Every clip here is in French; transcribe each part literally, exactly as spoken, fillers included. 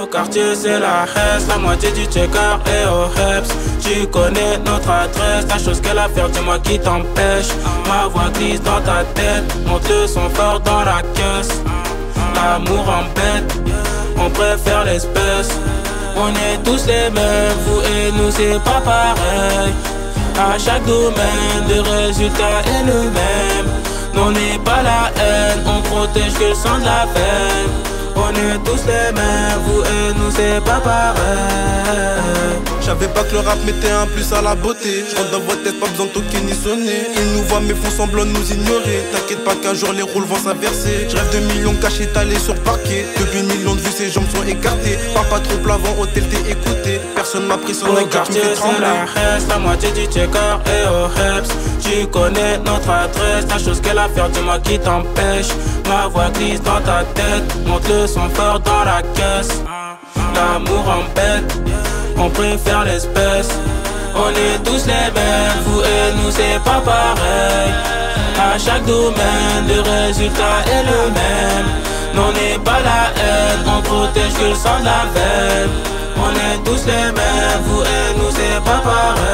Au quartier c'est la Hesse, la moitié du checker et au Heps. Tu connais notre adresse, ta chose qu'elle a faire, dis-moi qui t'empêche. Ma voix glisse dans ta tête, monte le son fort dans la caisse. L'amour embête, on préfère l'espèce. On est tous les mêmes, vous et nous c'est pas pareil. À chaque domaine, le résultat est le même. On n'est pas la haine, on protège que le sang de la veine. On est tous les mêmes, vous et nous c'est pas pareil. J'avais pas que le rap mettait un plus à la beauté. Je rentre dans votre tête, pas besoin de toquer ni sonner. Ils nous voient mais font semblant de nous ignorer. T'inquiète pas qu'un jour les rôles vont s'inverser. Je rêve de millions cachés étalés sur parquet. Depuis une million de vues ses jambes sont écartées. Parle pas trop plavant, hôtel t'es écouté. Personne m'a pris son Au acte, tu quartier me fais c'est trembler. la Hesse, la moitié du checker et au Heps. Tu connais notre adresse, ta chose qu'elle a faire, dis-moi qui t'empêche. Ma voix glisse dans ta tête, monte le son fort dans la caisse. L'amour embête, on préfère l'espèce. On est tous les mêmes, vous et nous c'est pas pareil. À chaque domaine, le résultat est le même. On n'est pas la haine, on protège que le sang de la veine. On est tous les mêmes, vous et nous c'est pas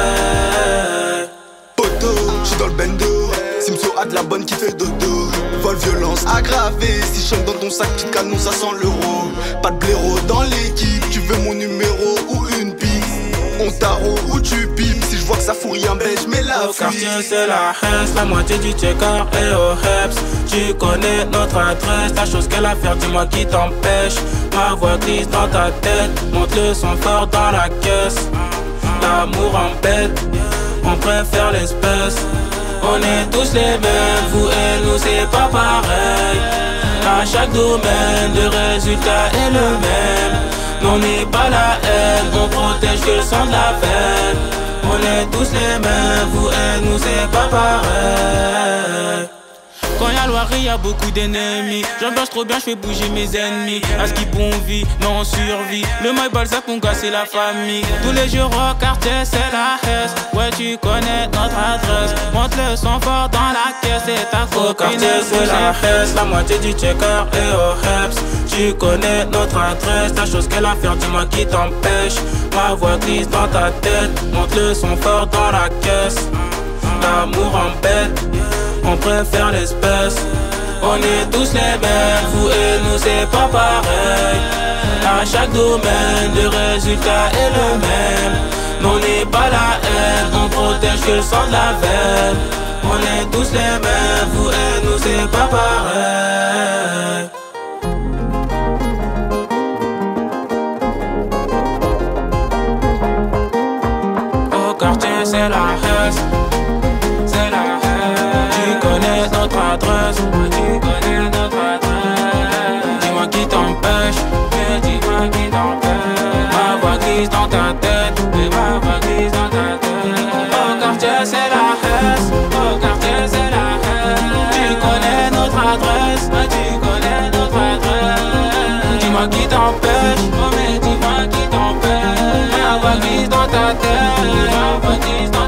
pareil. Poto, j'suis dans le bendo. Simso a de la bonne qui fait dodo. Vol violence aggravée. Si je chante dans ton sac, petite canon, ça sent l'euro. Pas de blaireau dans l'équipe. Tu veux mon numéro ou une pique? On tarot ou tu pipes. Si je vois que ça fout rien, ben j'mets la Au fuite. quartier c'est la Hesse, la moitié du checker et au Heps. Tu connais notre adresse, ta chose qu'elle a faire, dis-moi qui t'empêche. Ma voix glisse dans ta tête, monte le son fort dans la caisse. L'amour embête, on préfère l'espèce. On est tous les mêmes, vous et nous c'est pas pareil. À chaque domaine, le résultat est le même. On n'est pas la haine, on protège que le sang de la veine. On est tous les mêmes, vous et nous c'est pas pareil. Quand y'a Loiret, y'a beaucoup d'ennemis. J'embarque trop bien, j'fais bouger mes ennemis. À ce qui bon vit, non on survit. Le mail Balzac, mon gars, c'est la famille. Tous les jours au quartier, c'est la Hesse. Ouais, tu connais notre adresse. Monte le son fort dans la caisse, c'est ta copine. Au quartier, c'est la Hesse, la moitié du checker et au Heps. Tu connais notre adresse, ta chose qu'elle a faire, dis-moi qui t'empêche. Ma voix glisse dans ta tête, monte le son fort dans la caisse. L'amour embête, on préfère l'espèce. On est tous les mêmes, vous et nous c'est pas pareil. À chaque domaine, le résultat est le même. On n'est pas la haine, on protège que le sang de la veine. On est tous les mêmes, vous et nous c'est pas pareil. Au quartier c'est la Hesse, c'est la Hesse. Tu connais notre adresse, tu connais notre adresse. Dis-moi qui t'empêche, dis-moi qui t'empêche. Ma voix glisse dans ta tête, ma voix glisse dans ta tête. Au quartier c'est la Hesse, au quartier c'est la Hesse. Tu connais notre adresse, tu connais notre adresse. Dis-moi qui t'empêche, oh mais dis-moi qui t'empêche. Ma voix glisse dans ta tête, ma voix glisse dans ta tête.